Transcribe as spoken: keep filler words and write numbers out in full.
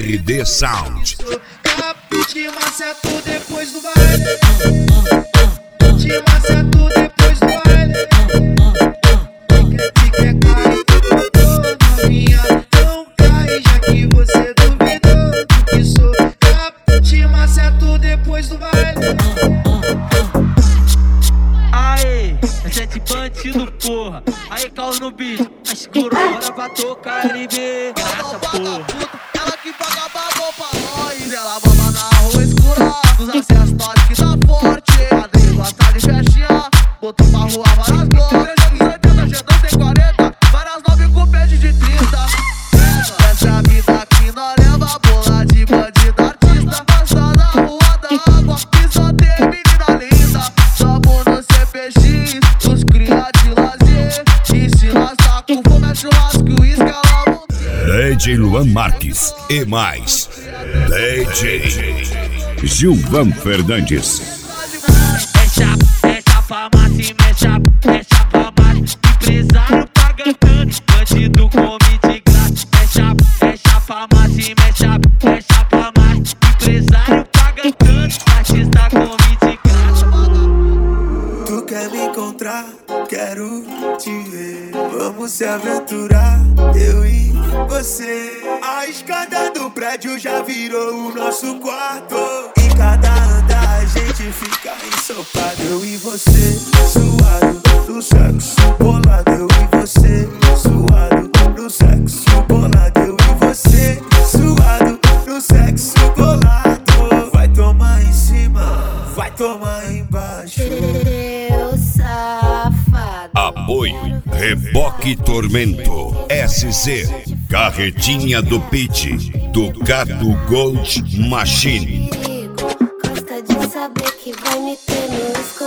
R D Sound. Te maceto depois do baile. Te maceto depois do baile. Que quer cair, ô novinha, não cai, já que você duvidou do que sou. Te maceto depois do baile. Aê, a gente bandido, porra. Aí, carro no beat, a escuro, bora pra tocar L B. Graxa, porra. Ela que paga babou pra nós. Ela baba na rua escura, nos acessos nós que tá forte. Padrinho gosta de festinha, botou pra rua várias glórias. Jogos oitenta, G dois tem quarenta, várias nove com pede de trinta. Essa é a vida que nós leva, bola de bandido artista. Passa na rua da água e só tem menina linda. Tamo no C P X, os cria de lazer. E se nós tá com fome é churrasco e uísque, ela não D J Luan Marques e mais D J Gilvan Fernandes. É chapa, é chapa massa, é chapa, é chapa massa. Empresário paga tanto, bandido come de graça. É chapa, é chapa massa, é chapa, é chapa massa. Empresário paga tanto, artista come de graça. Tu quer me encontrar? Quero te ver. Vamos se aventurar, eu e você. A escada do prédio já virou o nosso quarto. Em cada andar a gente fica ensopado. Eu e você, suado no sexo bolado. Eu e você, suado no sexo bolado. Eu e você, suado no sexo bolado. Vai tomar em cima, vai tomar embaixo. Eu safado. Apoio Reboque Tormento S C Carretinha do Pit Ducato Gold Machine. Gosta de saber que vai me ter no escuro.